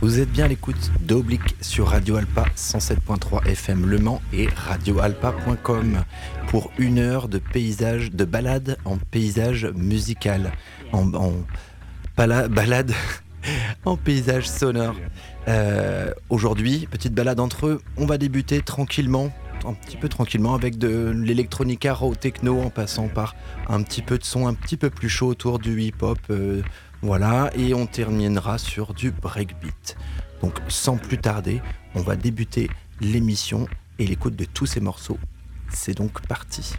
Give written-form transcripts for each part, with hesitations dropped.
Vous êtes bien à l'écoute d'Oblique sur Radio Alpa 107.3 FM Le Mans et radioalpa.com pour une heure de paysage, de balade en paysage musical, balade en paysage sonore. Aujourd'hui, petite balade entre eux, on va débuter tranquillement, un petit peu tranquillement, avec de l'électronica raw techno en passant par un petit peu de son un petit peu plus chaud autour du hip-hop. Voilà, et on terminera sur du breakbeat. Donc sans plus tarder, on va débuter l'émission et l'écoute de tous ces morceaux. C'est donc parti.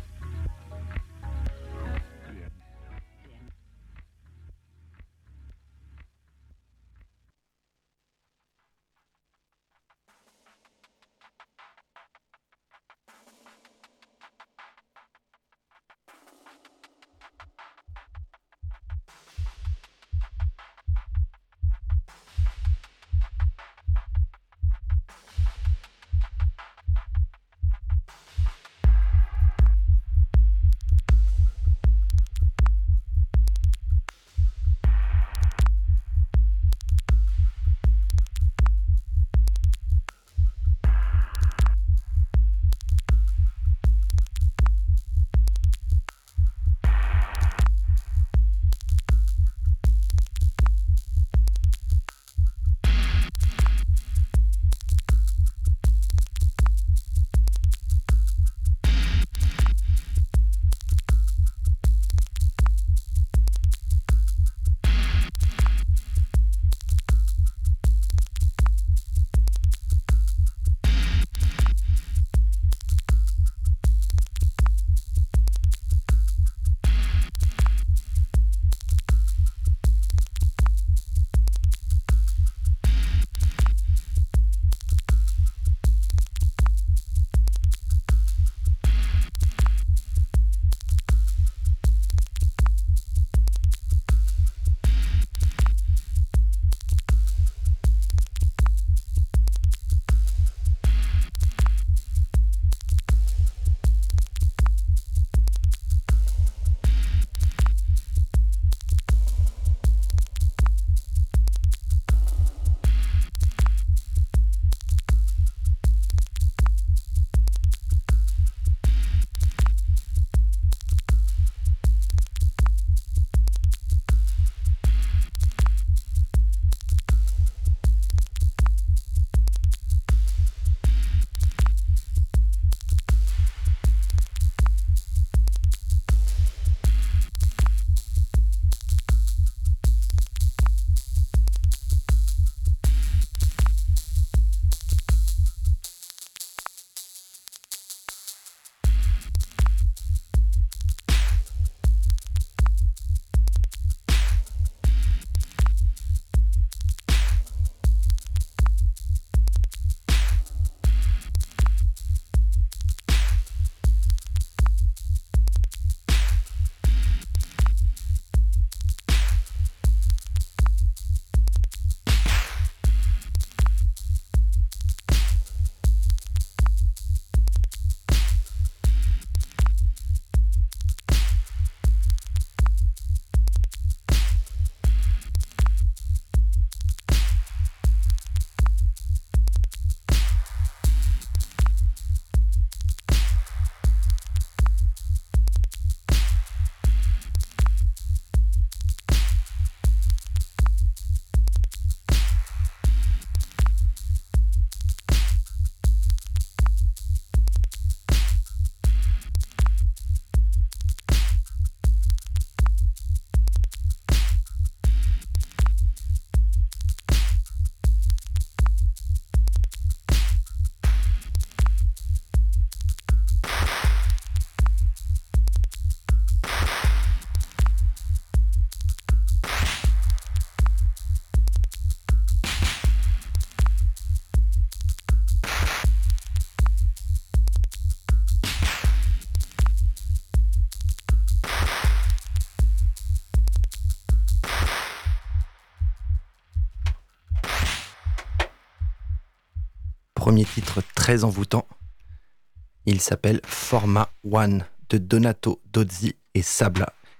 Premier titre très envoûtant. Il s'appelle Format One de Donato Dozzi et Sabla.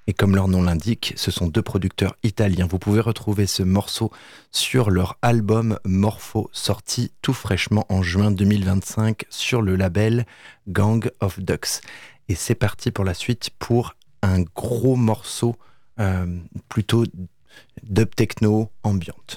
Et comme leur nom l'indique, ce sont deux producteurs italiens. Vous pouvez retrouver ce morceau sur leur album Morpho, sorti tout fraîchement en juin 2025 sur le label Gang of Ducks. Et c'est parti pour la suite pour un gros morceau plutôt dub techno ambiante.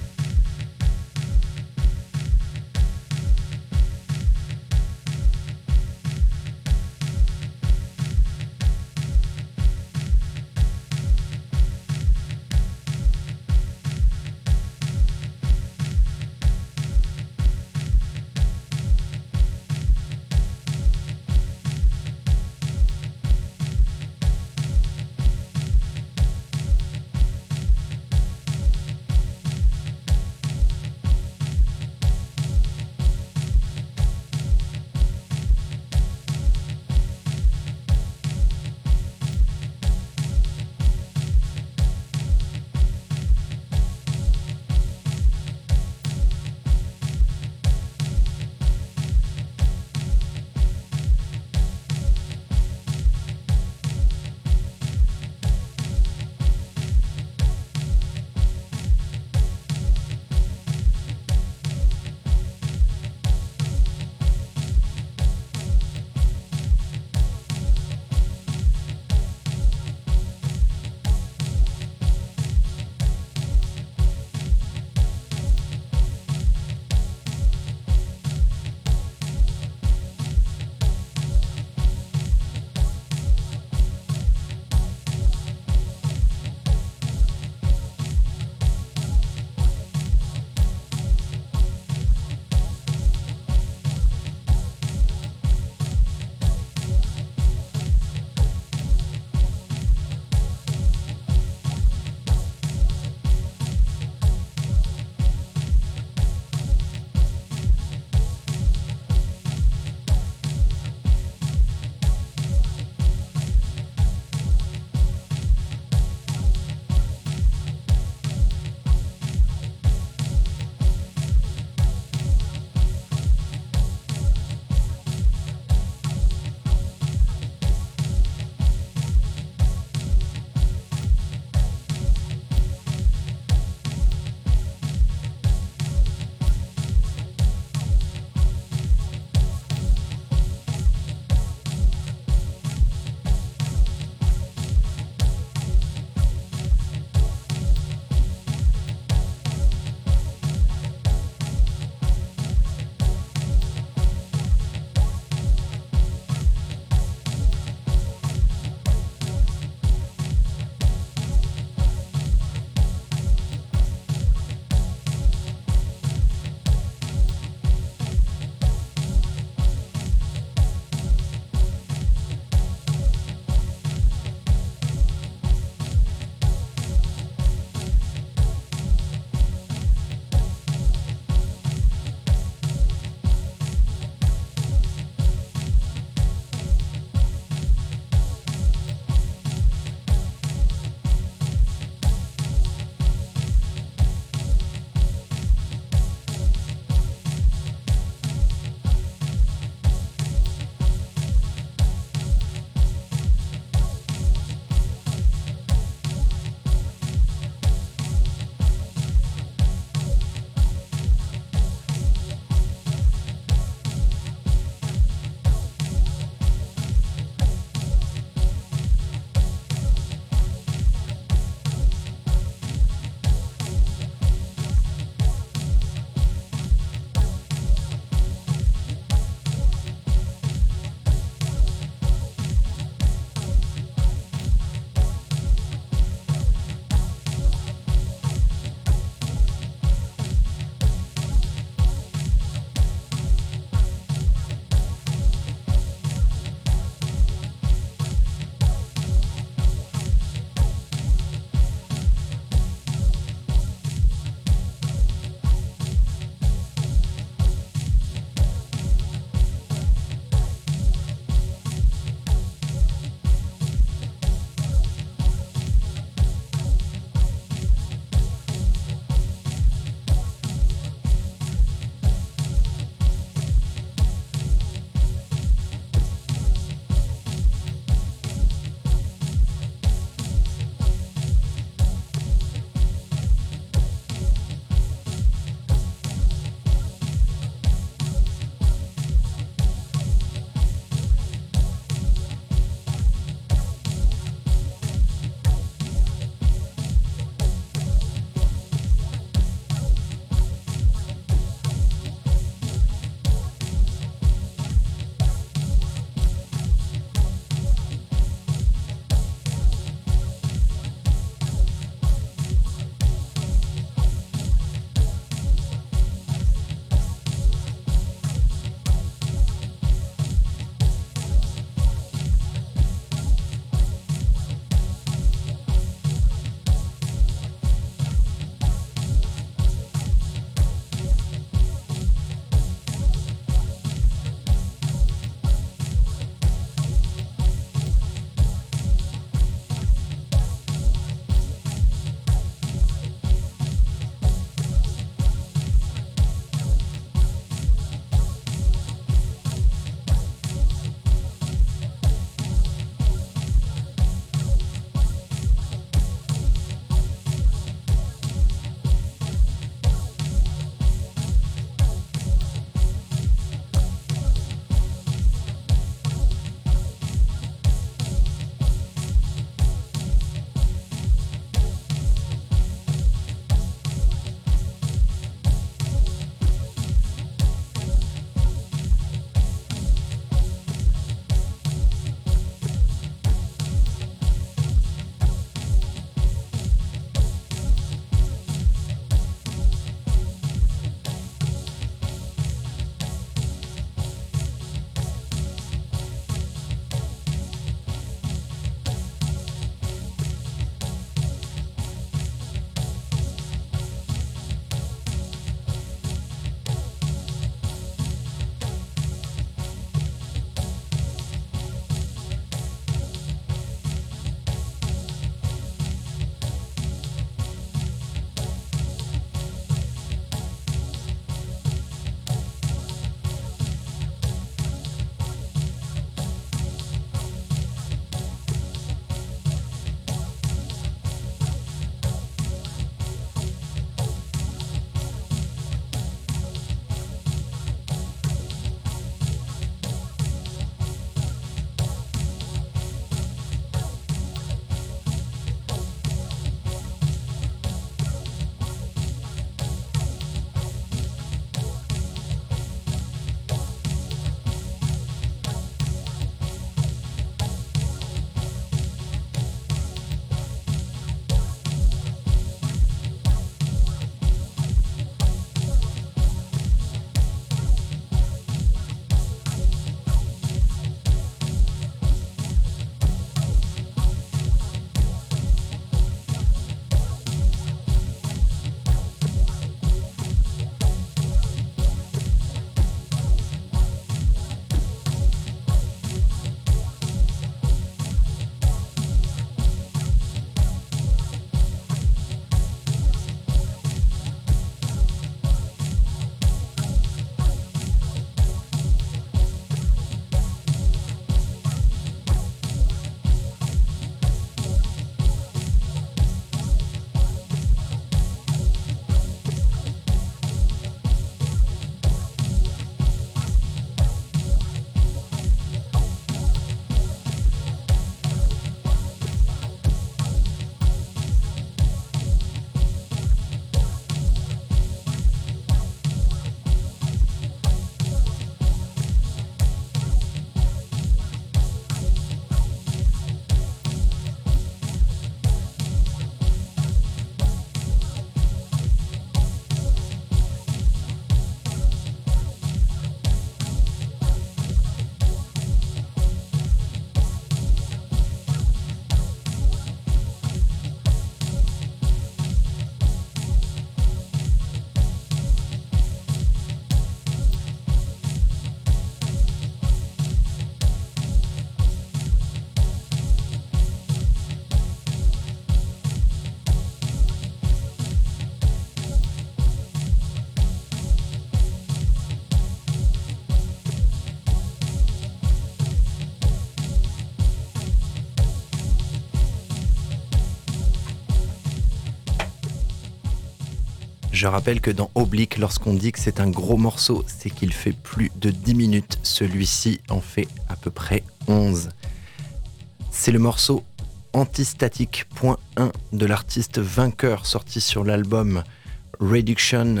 Je rappelle que dans Oblique, lorsqu'on dit que c'est un gros morceau, c'est qu'il fait plus de 10 minutes. Celui-ci en fait à peu près 11. C'est le morceau Antistatic.1 de l'artiste Vainqueur, sorti sur l'album Reduction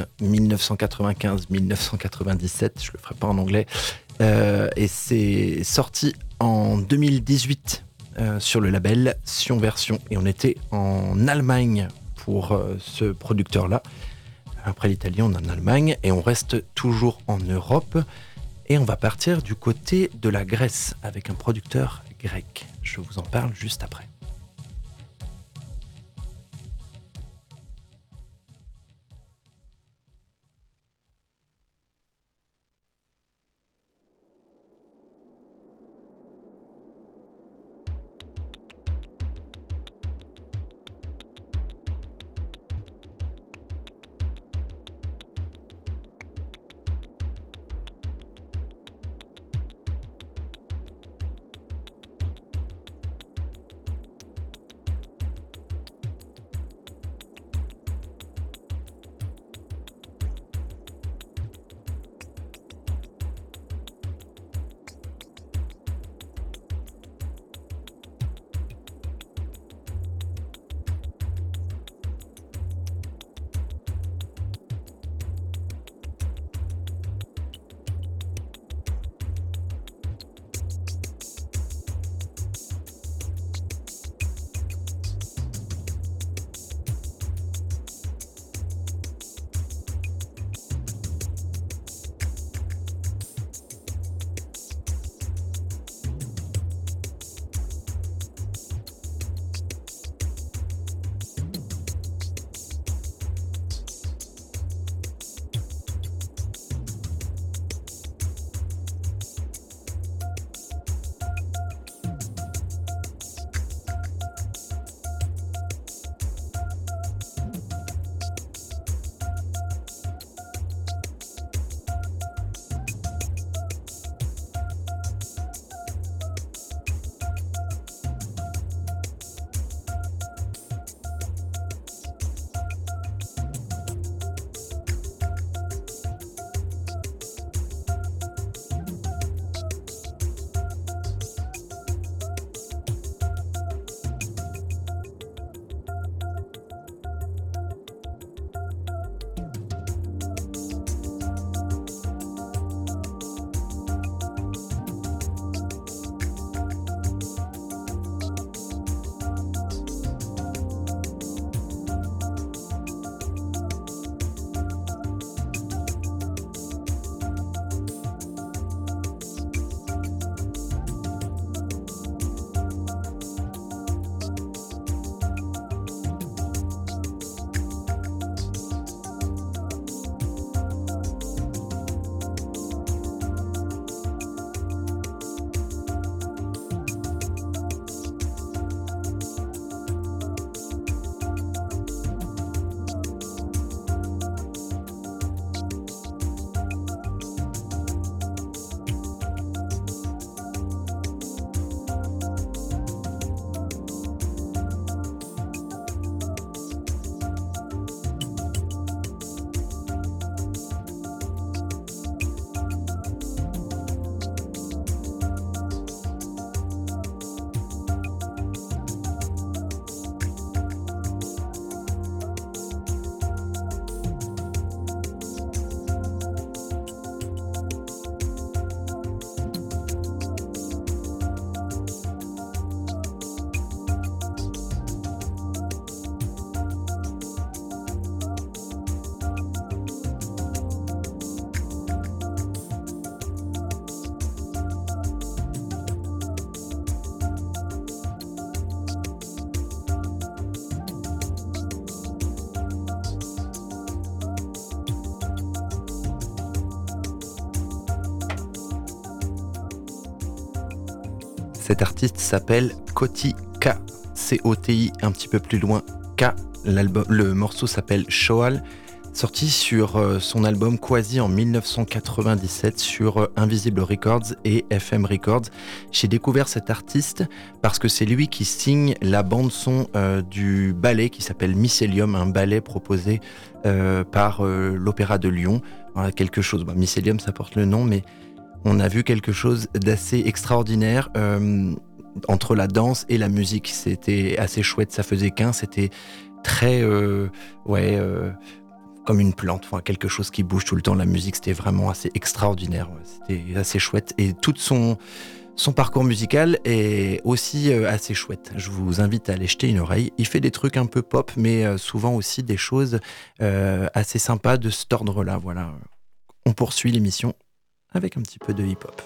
1995-1997, je le ferai pas en anglais, et c'est sorti en 2018 sur le label Sion Version, et on était en Allemagne pour ce producteur-là. Après l'Italie, on est en Allemagne, et on reste toujours en Europe, et on va partir du côté de la Grèce avec un producteur grec. Je vous en parle juste après. Cet artiste s'appelle Coti K, C-O-T-I, un petit peu plus loin, K. Le morceau s'appelle Shoal. sorti sur son album Quasi en 1997 sur Invisible Records et FM Records. J'ai découvert cet artiste parce que c'est lui qui signe la bande-son du ballet qui s'appelle Mycelium, un ballet proposé par l'Opéra de Lyon. Voilà, quelque chose, Mycelium ça porte le nom, mais on a vu quelque chose d'assez extraordinaire entre la danse et la musique. C'était assez chouette, ça faisait qu'un, c'était très comme une plante, quelque chose qui bouge tout le temps. La musique, c'était vraiment assez extraordinaire, c'était assez chouette, et tout son parcours musical est aussi assez chouette. Je vous invite à aller jeter une oreille. Il fait des trucs un peu pop, mais souvent aussi des choses assez sympas de cet ordre-là. Voilà. On poursuit l'émission avec un petit peu de hip-hop.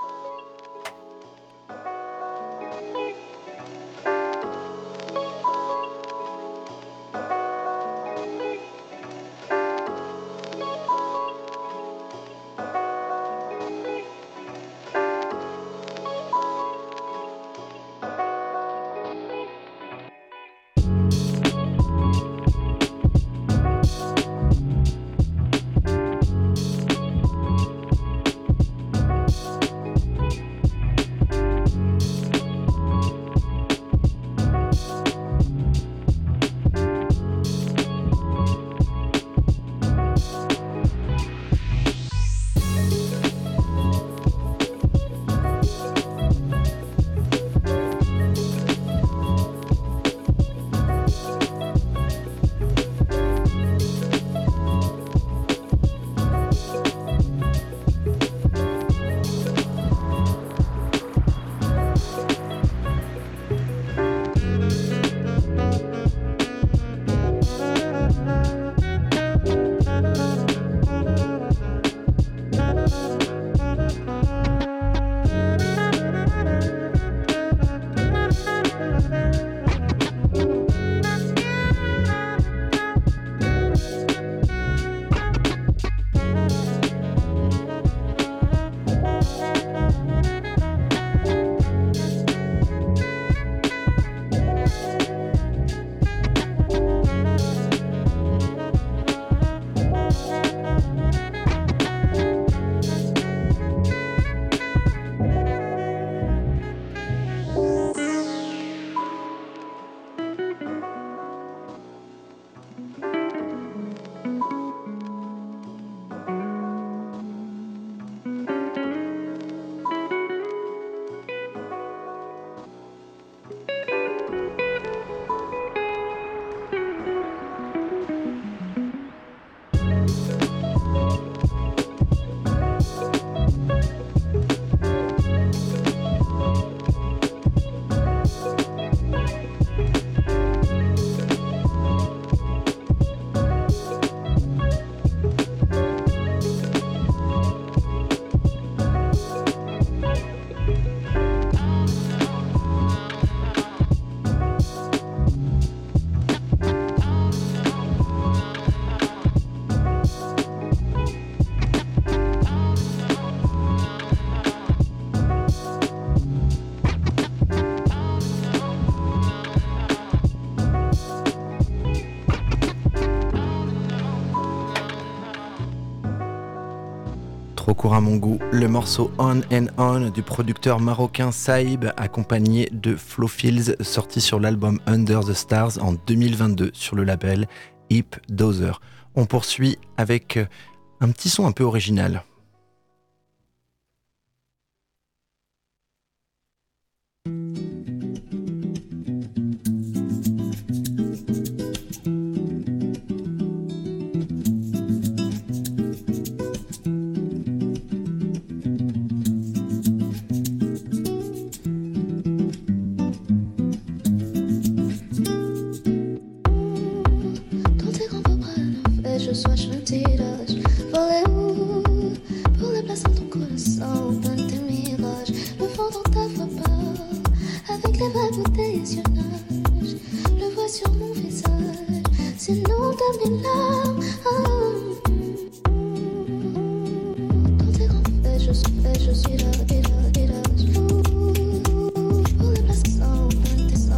Trop court à mon goût, le morceau On and On du producteur marocain Saïb, accompagné de Flo Fields, sorti sur l'album Under the Stars en 2022 sur le label Hip Dozer. On poursuit avec un petit son un peu original.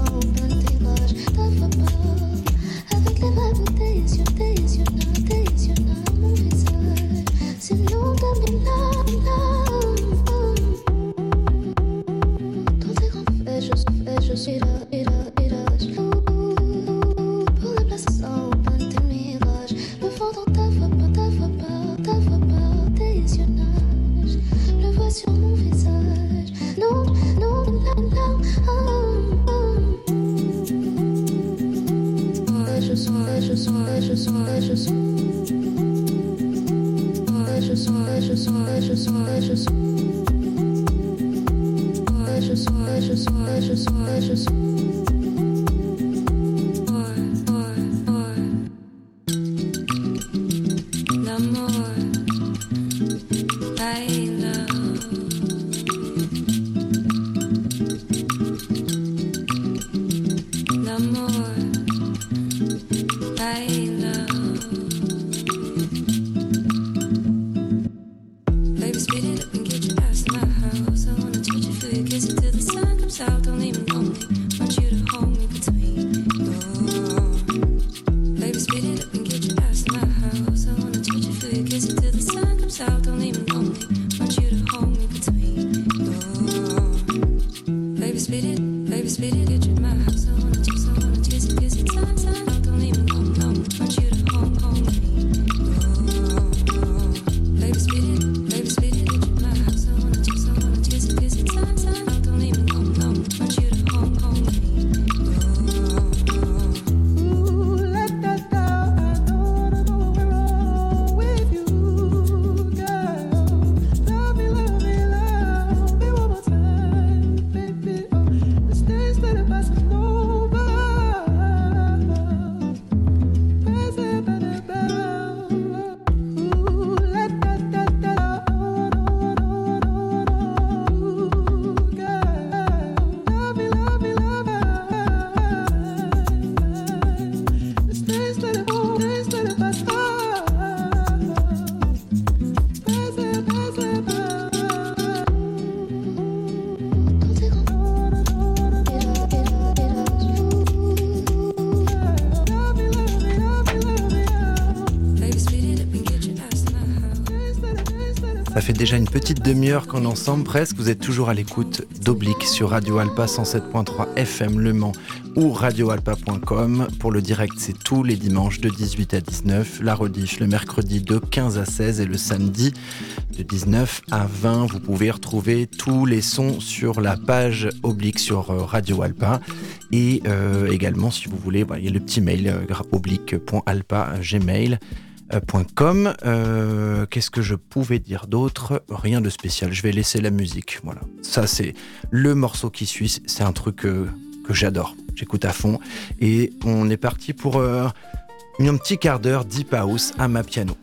Avec les vrais bouteilles sur tes yeux. Ça fait déjà une petite demi-heure qu'on est ensemble presque. Vous êtes toujours à l'écoute d'Oblique sur Radio Alpa 107.3 FM Le Mans ou radioalpa.com. Pour le direct, c'est tous les dimanches de 18 à 19. La rediff le mercredi de 15 à 16 et le samedi de 19 à 20. Vous pouvez retrouver tous les sons sur la page Oblique sur Radio Alpa. Et également, si vous voulez, il y a le petit mail oblique.alpa@gmail.com. Qu'est-ce que je pouvais dire d'autre ? Rien de spécial, je vais laisser la musique. Voilà, ça c'est le morceau qui suit, c'est un truc que j'adore, j'écoute à fond. Et on est parti pour un petit quart d'heure deep house à ma piano.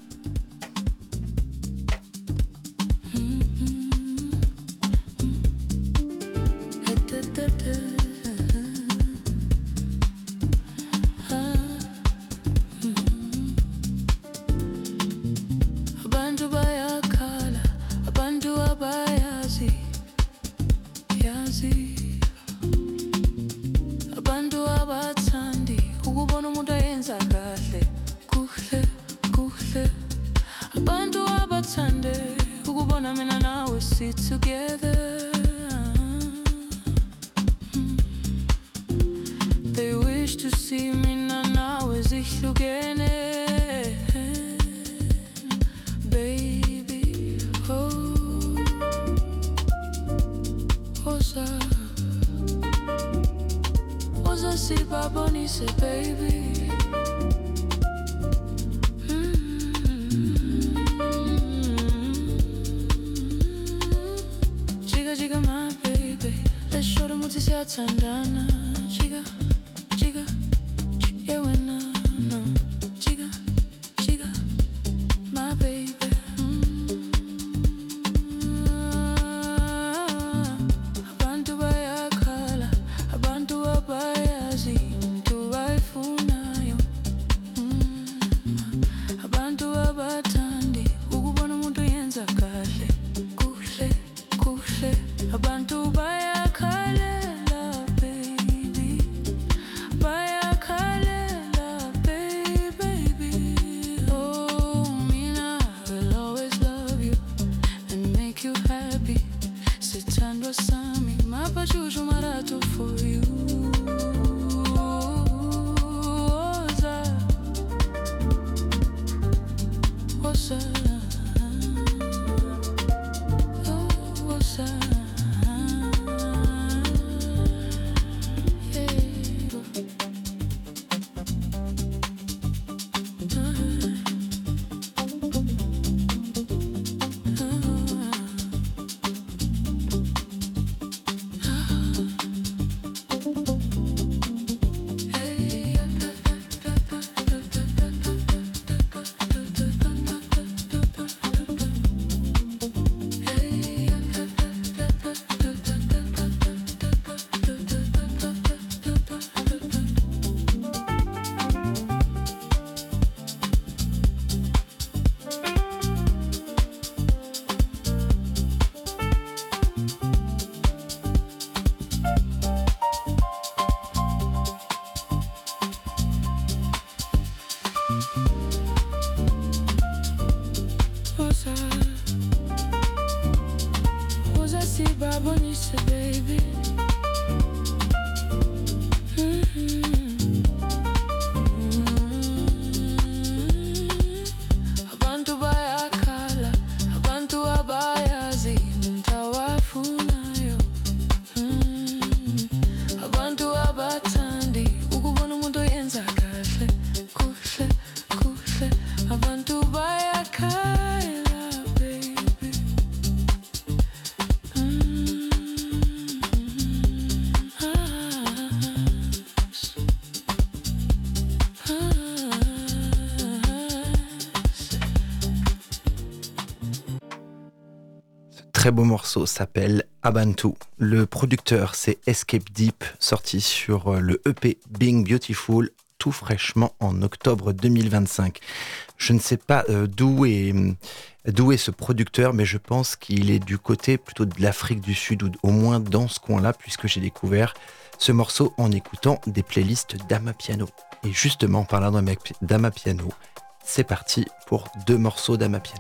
très beau morceau s'appelle Abantu. Le producteur, c'est Escape Deep, sorti sur le EP Being Beautiful, tout fraîchement en octobre 2025. Je ne sais pas d'où est ce producteur, mais je pense qu'il est du côté plutôt de l'Afrique du Sud, ou au moins dans ce coin-là, puisque j'ai découvert ce morceau en écoutant des playlists d'Amapiano. Et justement, en parlant d'Amapiano, c'est parti pour 2 morceaux d'Amapiano.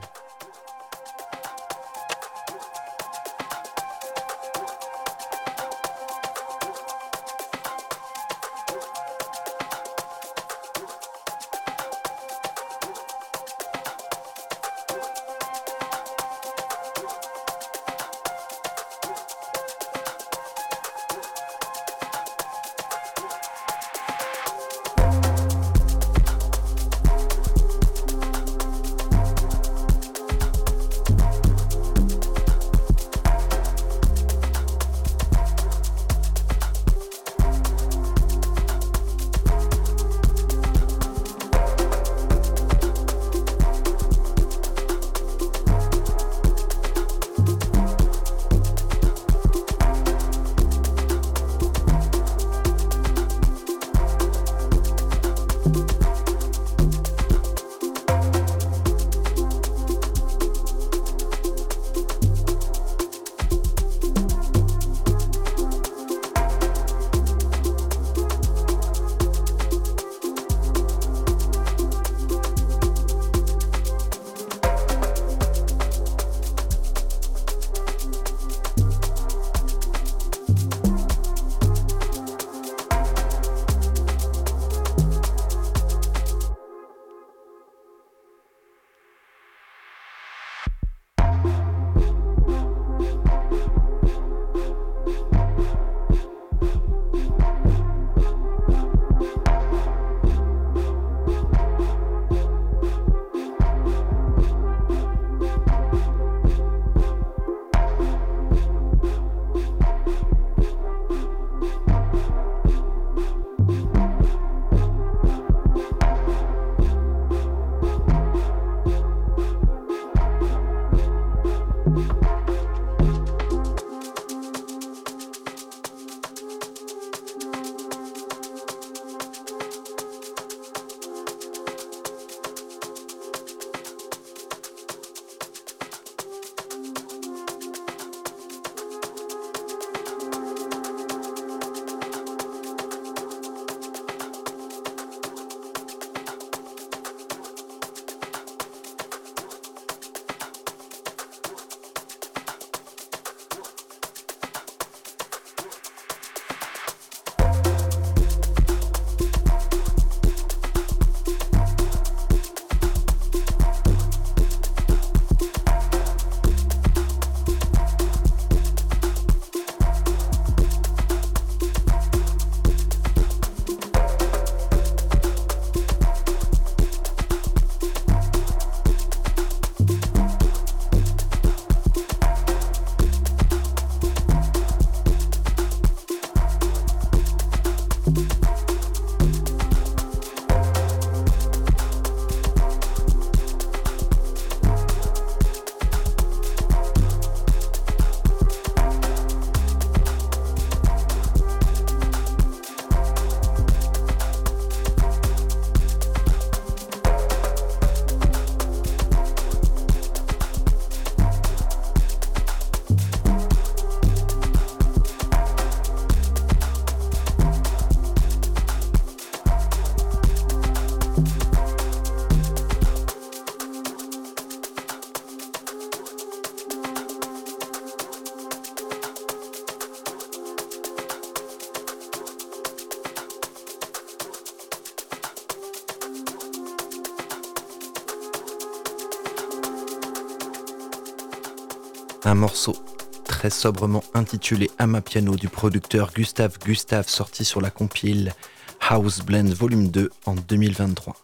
Un morceau très sobrement intitulé Amapiano du producteur Gustave Gustave, sorti sur la compile House Blend Volume 2 en 2023.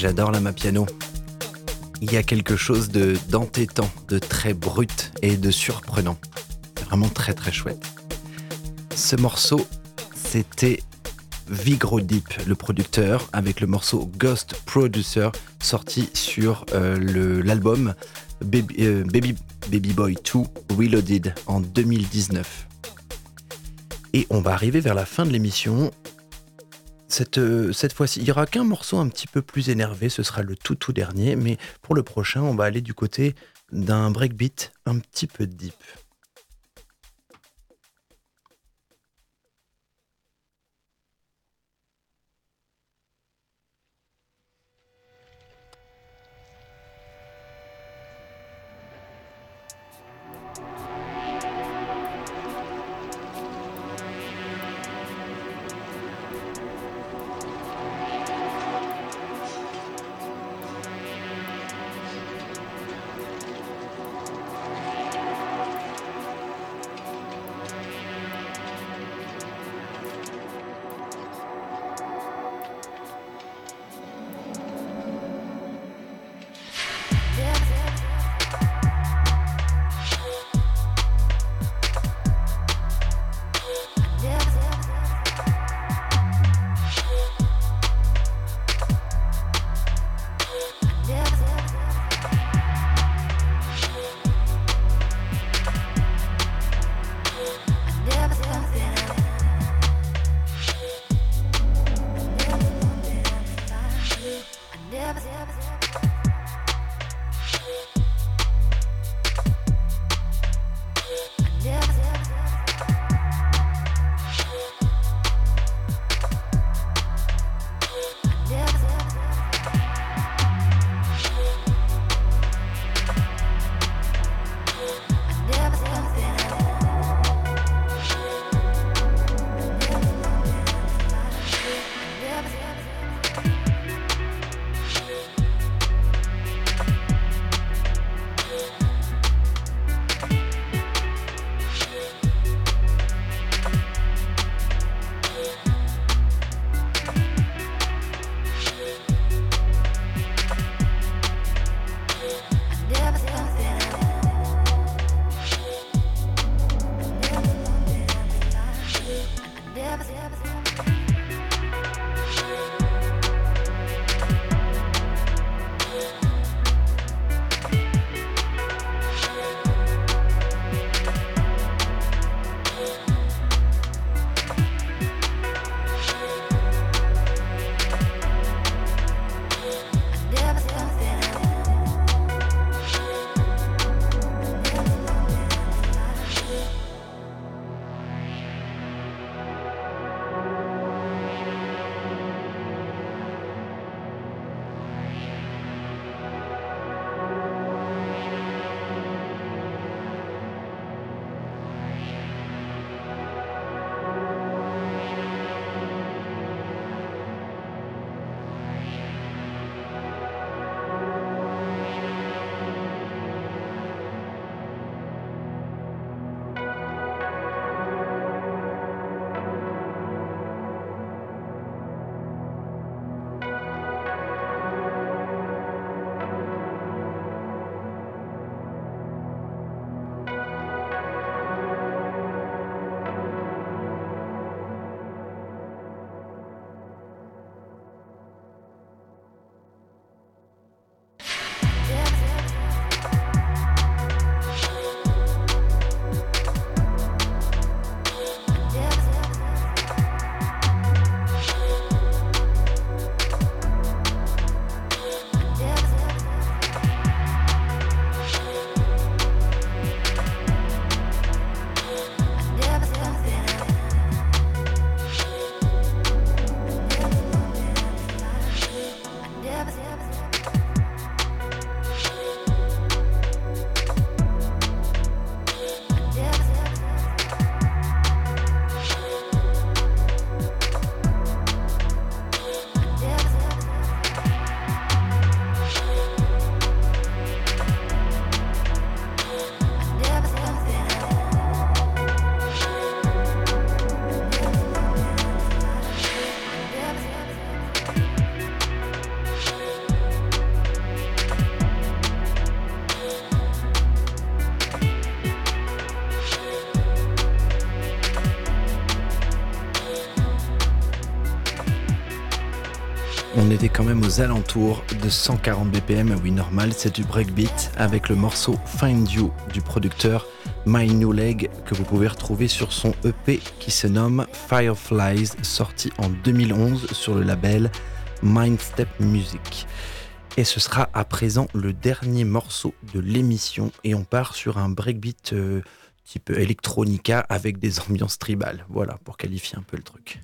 J'adore l'Amapiano. Il y a quelque chose d'entêtant, de très brut et de surprenant. C'est vraiment très très chouette. Ce morceau, c'était Vigro Deep, le producteur, avec le morceau Ghost Producer, sorti sur l'album Baby Boy 2 Reloaded en 2019. Et on va arriver vers la fin de l'émission. Cette fois-ci, il n'y aura qu'un morceau un petit peu plus énervé, ce sera le tout dernier, mais pour le prochain, on va aller du côté d'un breakbeat un petit peu deep. On était quand même aux alentours de 140 BPM, oui normal, c'est du breakbeat avec le morceau Find You du producteur My New Leg que vous pouvez retrouver sur son EP qui se nomme Fireflies, sorti en 2011 sur le label Mindstep Music. Et ce sera à présent le dernier morceau de l'émission et on part sur un breakbeat type electronica avec des ambiances tribales, voilà pour qualifier un peu le truc.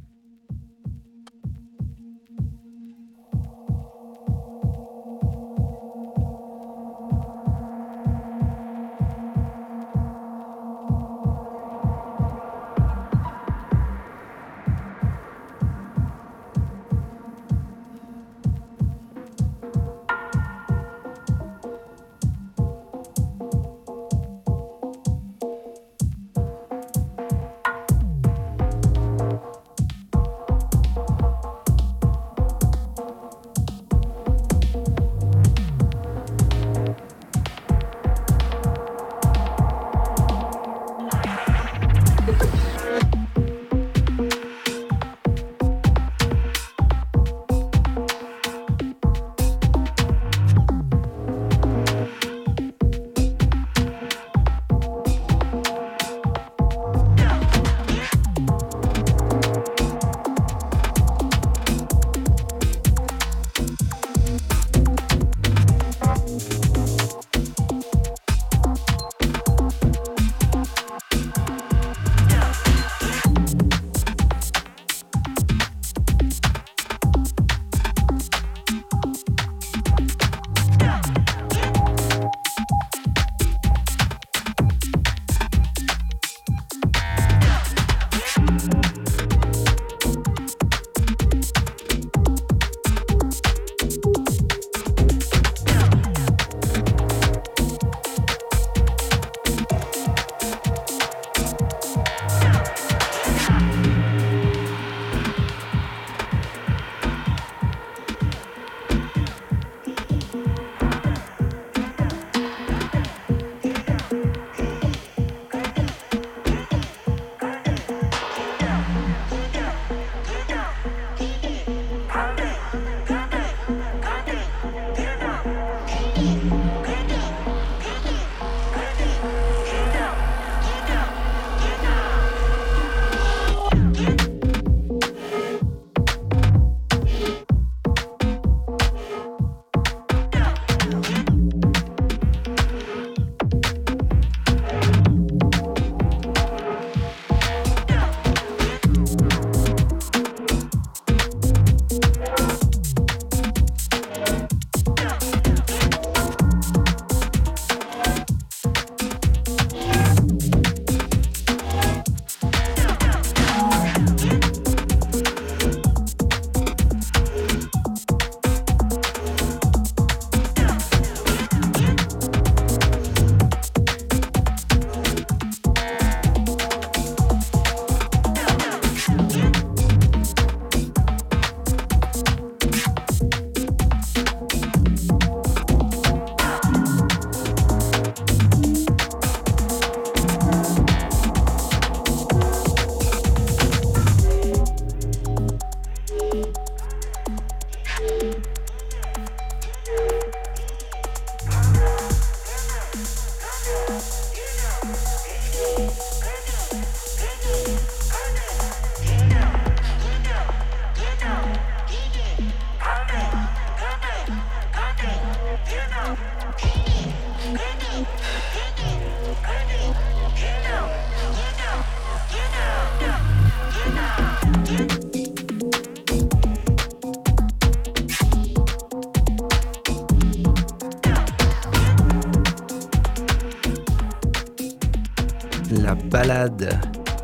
La balade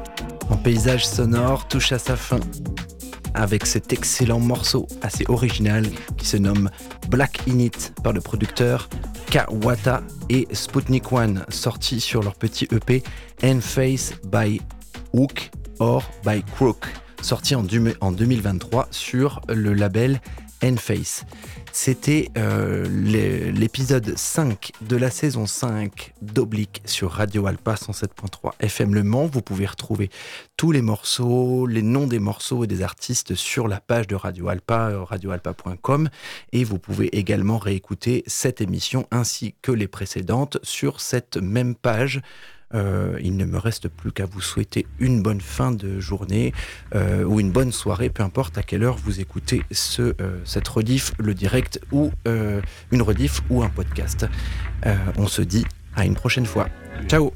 en paysage sonore touche à sa fin avec cet excellent morceau assez original qui se nomme Black In It par le producteur Kawata et Sputnik One, sorti sur leur petit EP N-Face by Hook or by Crook, sorti en 2023 sur le label Face. C'était l'épisode 5 de la saison 5 d'Oblique sur Radio Alpa 107.3 FM Le Mans. Vous pouvez retrouver tous les morceaux, les noms des morceaux et des artistes sur la page de Radio Alpa, radioalpa.com, et vous pouvez également réécouter cette émission ainsi que les précédentes sur cette même page. Il ne me reste plus qu'à vous souhaiter une bonne fin de journée ou une bonne soirée, peu importe à quelle heure vous écoutez cette rediff, le direct ou une rediff ou un podcast. On se dit à une prochaine fois. Ciao.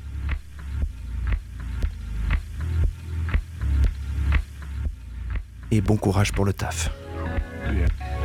Et bon courage pour le taf.